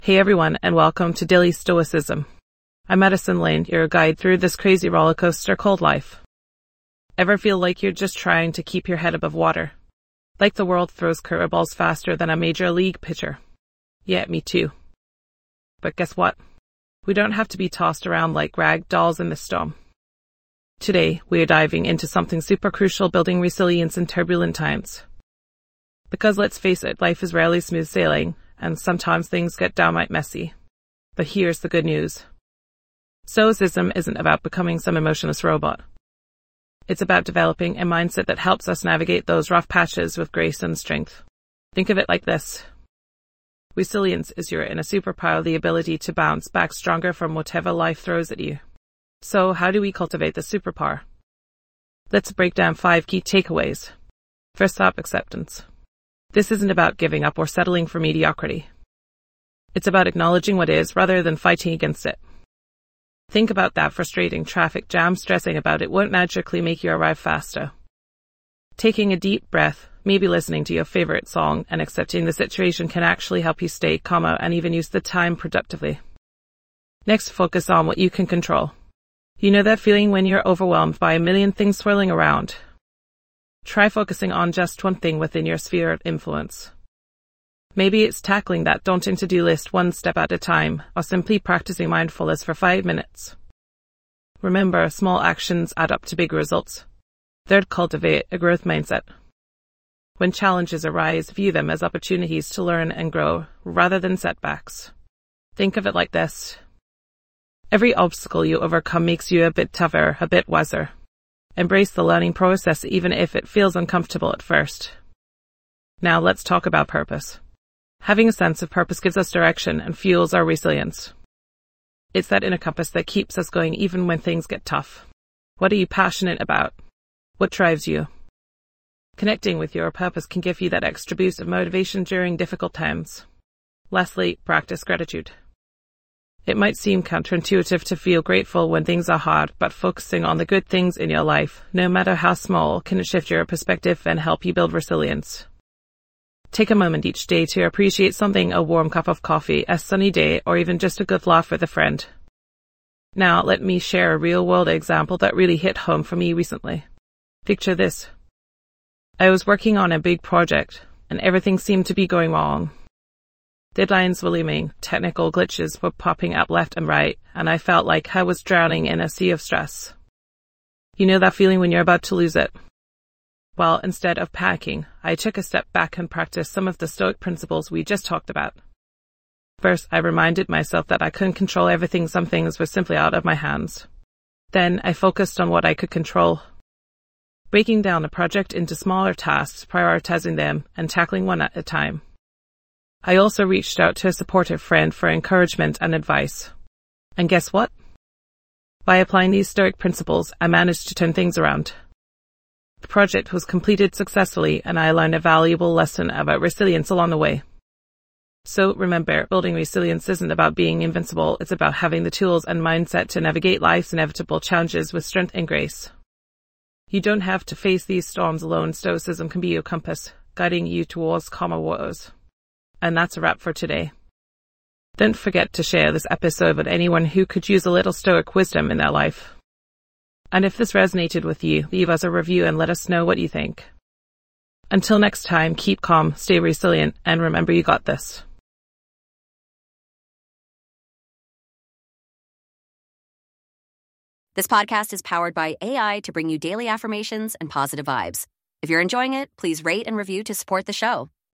Hey everyone, and welcome to Daily Stoicism. I'm Madison Lane, your guide through this crazy roller coaster called life. Ever feel like you're just trying to keep your head above water? Like the world throws curveballs faster than a major league pitcher? Yeah, me too. But guess what? We don't have to be tossed around like rag dolls in the storm. Today, we are diving into something super crucial: building resilience in turbulent times. Because let's face it, life is rarely smooth sailing, and sometimes things get downright messy. But here's the good news. Stoicism isn't about becoming some emotionless robot. It's about developing a mindset that helps us navigate those rough patches with grace and strength. Think of it like this. Resilience is your inner superpower, the ability to bounce back stronger from whatever life throws at you. So how do we cultivate the superpower? Let's break down 5 key takeaways. First up, acceptance. This isn't about giving up or settling for mediocrity. It's about acknowledging what is rather than fighting against it. Think about that frustrating traffic jam. Stressing about it won't magically make you arrive faster. Taking a deep breath, maybe listening to your favorite song, and accepting the situation can actually help you stay calmer and even use the time productively. Next, focus on what you can control. You know that feeling when you're overwhelmed by a million things swirling around? Try focusing on just one thing within your sphere of influence. Maybe it's tackling that daunting to-do list one step at a time, or simply practicing mindfulness for 5 minutes. Remember, small actions add up to big results. Third, cultivate a growth mindset. When challenges arise, view them as opportunities to learn and grow, rather than setbacks. Think of it like this. Every obstacle you overcome makes you a bit tougher, a bit wiser. Embrace the learning process even if it feels uncomfortable at first. Now let's talk about purpose. Having a sense of purpose gives us direction and fuels our resilience. It's that inner compass that keeps us going even when things get tough. What are you passionate about? What drives you? Connecting with your purpose can give you that extra boost of motivation during difficult times. Lastly, practice gratitude. It might seem counterintuitive to feel grateful when things are hard, but focusing on the good things in your life, no matter how small, can shift your perspective and help you build resilience. Take a moment each day to appreciate something: a warm cup of coffee, a sunny day, or even just a good laugh with a friend. Now, let me share a real-world example that really hit home for me recently. Picture this. I was working on a big project, and everything seemed to be going wrong. Deadlines were looming, technical glitches were popping up left and right, and I felt like I was drowning in a sea of stress. You know that feeling when you're about to lose it? Well, instead of panicking, I took a step back and practiced some of the Stoic principles we just talked about. First, I reminded myself that I couldn't control everything. Some things were simply out of my hands. Then, I focused on what I could control, breaking down the project into smaller tasks, prioritizing them, and tackling one at a time. I also reached out to a supportive friend for encouragement and advice. And guess what? By applying these Stoic principles, I managed to turn things around. The project was completed successfully, and I learned a valuable lesson about resilience along the way. So remember, building resilience isn't about being invincible. It's about having the tools and mindset to navigate life's inevitable challenges with strength and grace. You don't have to face these storms alone. Stoicism can be your compass, guiding you towards calmer waters. And that's a wrap for today. Don't forget to share this episode with anyone who could use a little Stoic wisdom in their life. And if this resonated with you, leave us a review and let us know what you think. Until next time, keep calm, stay resilient, and remember, you got this. This podcast is powered by AI to bring you daily affirmations and positive vibes. If you're enjoying it, please rate and review to support the show.